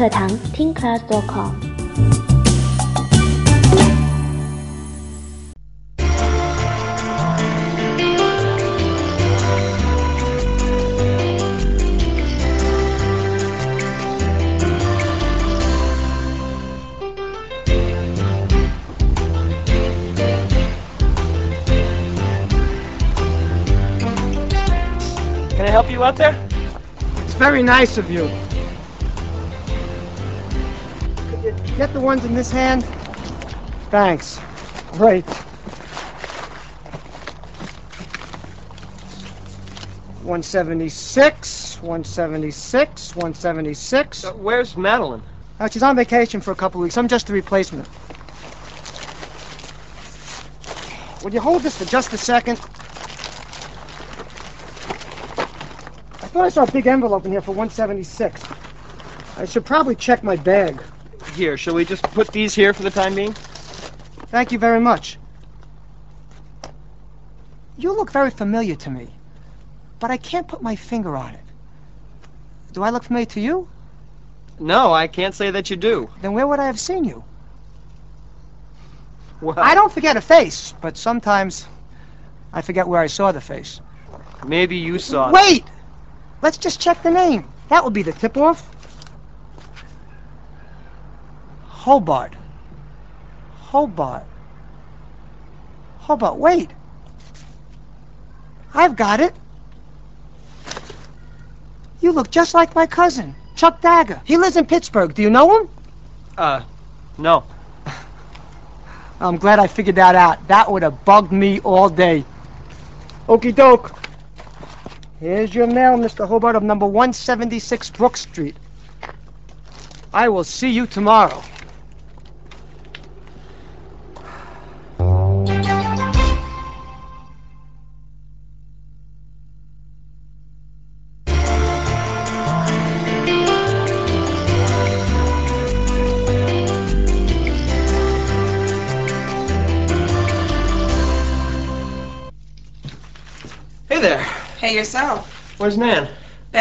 课堂听 class.com。 Can I help you out there? It's very nice of you. Could you get the ones in this hand? Thanks. Great. 176, 176, 176. Where's Madeline? She's on vacation for a couple of weeks. I'm just a replacement. Would you hold this for just a second? I thought I saw a big envelope in here for 176. I should probably check my bag. Here, shall we just put these here for the time being? Thank you very much. You look very familiar to me, but I can't put my finger on it. Do I look familiar to you? No, I can't say that you do. Then where would I have seen you? Well, I don't forget a face, but sometimes I forget where I saw the face. maybe you saw... Wait! Let's just check the name. That will be the tip-off. Hobart. Hobart. Hobart, wait. I've got it. You look just like my cousin, Chuck Dagger. He lives in Pittsburgh. Do you know him? No. I'm glad I figured that out. That would have bugged me all day. Okie doke. Here's your mail, Mr. Hobart, of number 176 Brook Street. I will see you tomorrow. Hey there. Hey, yourself. Where's Nan?